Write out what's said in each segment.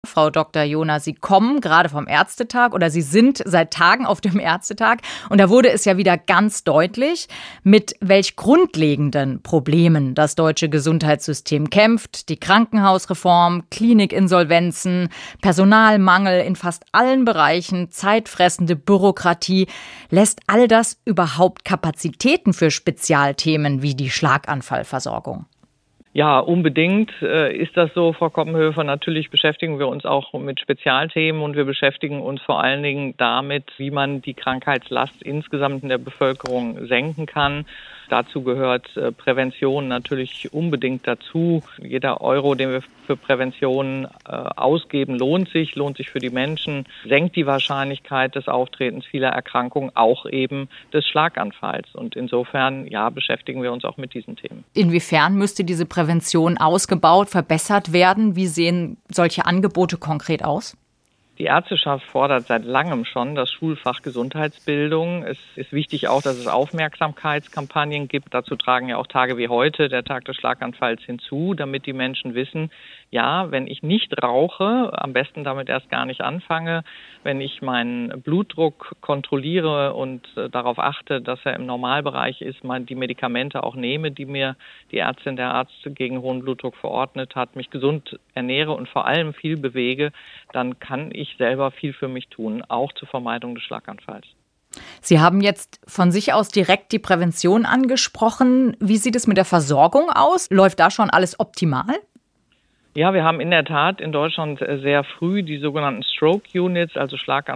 Frau Dr. Johner, Sie kommen gerade vom Ärztetag oder Sie sind seit Tagen auf dem Ärztetag. Und da wurde es ja wieder ganz deutlich, mit welch grundlegenden Problemen das deutsche Gesundheitssystem kämpft. Die Krankenhausreform, Klinikinsolvenzen, Personalmangel in fast allen Bereichen, zeitfressende Bürokratie. Lässt all das überhaupt Kapazitäten für Spezialthemen wie die Schlaganfallversorgung? Ja, unbedingt ist das so, Frau Koppenhöfer. Natürlich beschäftigen wir uns auch mit Spezialthemen und wir beschäftigen uns vor allen Dingen damit, wie man die Krankheitslast insgesamt in der Bevölkerung senken kann. Dazu gehört Prävention natürlich unbedingt dazu. Jeder Euro, den wir für Prävention ausgeben, lohnt sich für die Menschen, senkt die Wahrscheinlichkeit des Auftretens vieler Erkrankungen, auch eben des Schlaganfalls. Und insofern, ja, beschäftigen wir uns auch mit diesen Themen. Inwiefern müsste diese Prävention ausgebaut, verbessert werden? Wie sehen solche Angebote konkret aus? Die Ärzteschaft fordert seit langem schon das Schulfach Gesundheitsbildung. Es ist wichtig auch, dass es Aufmerksamkeitskampagnen gibt. Dazu tragen ja auch Tage wie heute, der Tag des Schlaganfalls, hinzu, damit die Menschen wissen, ja, wenn ich nicht rauche, am besten damit erst gar nicht anfange, wenn ich meinen Blutdruck kontrolliere und darauf achte, dass er im Normalbereich ist, mal die Medikamente auch nehme, die mir die Ärztin, der Arzt gegen hohen Blutdruck verordnet hat, mich gesund ernähre und vor allem viel bewege, dann kann ich selber viel für mich tun, auch zur Vermeidung des Schlaganfalls. Sie haben jetzt von sich aus direkt die Prävention angesprochen. Wie sieht es mit der Versorgung aus? Läuft da schon alles optimal? Ja, wir haben in der Tat in Deutschland sehr früh die sogenannten Stroke Units, also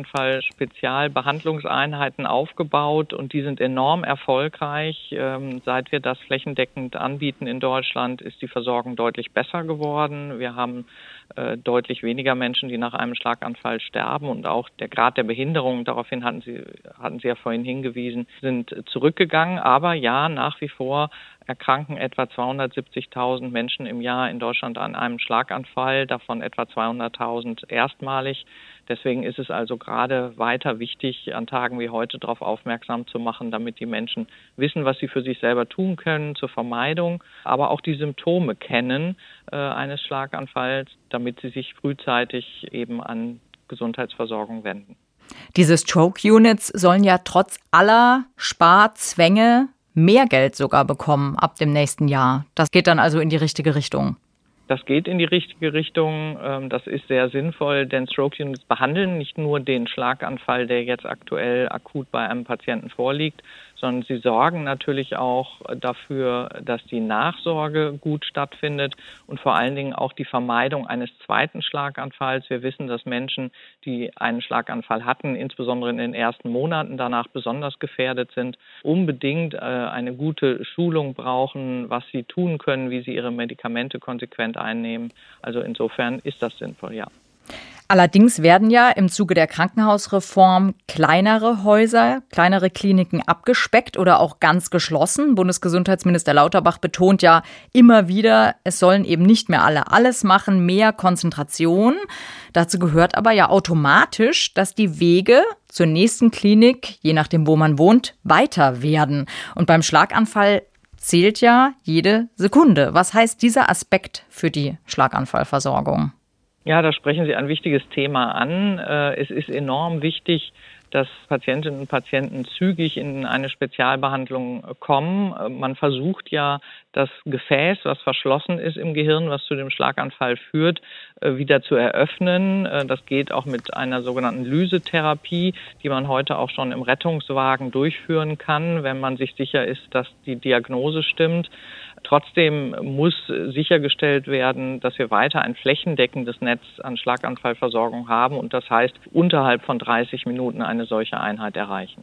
Schlaganfall-Spezialbehandlungseinheiten aufgebaut und die sind enorm erfolgreich. Seit wir das flächendeckend anbieten in Deutschland, ist die Versorgung deutlich besser geworden. Wir haben deutlich weniger Menschen, die nach einem Schlaganfall sterben und auch der Grad der Behinderung, daraufhin hatten Sie ja vorhin hingewiesen, sind zurückgegangen. Aber ja, nach wie vor erkranken etwa 270.000 Menschen im Jahr in Deutschland an einem Schlaganfall, davon etwa 200.000 erstmalig. Deswegen ist es also gerade weiter wichtig, an Tagen wie heute darauf aufmerksam zu machen, damit die Menschen wissen, was sie für sich selber tun können zur Vermeidung, aber auch die Symptome kennen eines Schlaganfalls, damit sie sich frühzeitig eben an Gesundheitsversorgung wenden. Diese Stroke Units sollen ja trotz aller Sparzwänge mehr Geld sogar bekommen ab dem nächsten Jahr. Das geht dann also in die richtige Richtung. Das geht in die richtige Richtung. Das ist sehr sinnvoll, denn Stroke Units behandeln nicht nur den Schlaganfall, der jetzt aktuell akut bei einem Patienten vorliegt, sondern sie sorgen natürlich auch dafür, dass die Nachsorge gut stattfindet und vor allen Dingen auch die Vermeidung eines zweiten Schlaganfalls. Wir wissen, dass Menschen, die einen Schlaganfall hatten, insbesondere in den ersten Monaten danach besonders gefährdet sind, unbedingt eine gute Schulung brauchen, was sie tun können, wie sie ihre Medikamente konsequent einnehmen. Also insofern ist das sinnvoll, ja. Allerdings werden ja im Zuge der Krankenhausreform kleinere Häuser, kleinere Kliniken abgespeckt oder auch ganz geschlossen. Bundesgesundheitsminister Lauterbach betont ja immer wieder, es sollen eben nicht mehr alle alles machen, mehr Konzentration. Dazu gehört aber ja automatisch, dass die Wege zur nächsten Klinik, je nachdem wo man wohnt, weiter werden. Und beim Schlaganfall zählt ja jede Sekunde. Was heißt dieser Aspekt für die Schlaganfallversorgung? Ja, da sprechen Sie ein wichtiges Thema an. Es ist enorm wichtig, dass Patientinnen und Patienten zügig in eine Spezialbehandlung kommen. Man versucht ja, das Gefäß, was verschlossen ist im Gehirn, was zu dem Schlaganfall führt, wieder zu eröffnen. Das geht auch mit einer sogenannten Lysetherapie, die man heute auch schon im Rettungswagen durchführen kann, wenn man sich sicher ist, dass die Diagnose stimmt. Trotzdem muss sichergestellt werden, dass wir weiter ein flächendeckendes Netz an Schlaganfallversorgung haben und das heißt, unterhalb von 30 Minuten eine solche Einheit erreichen.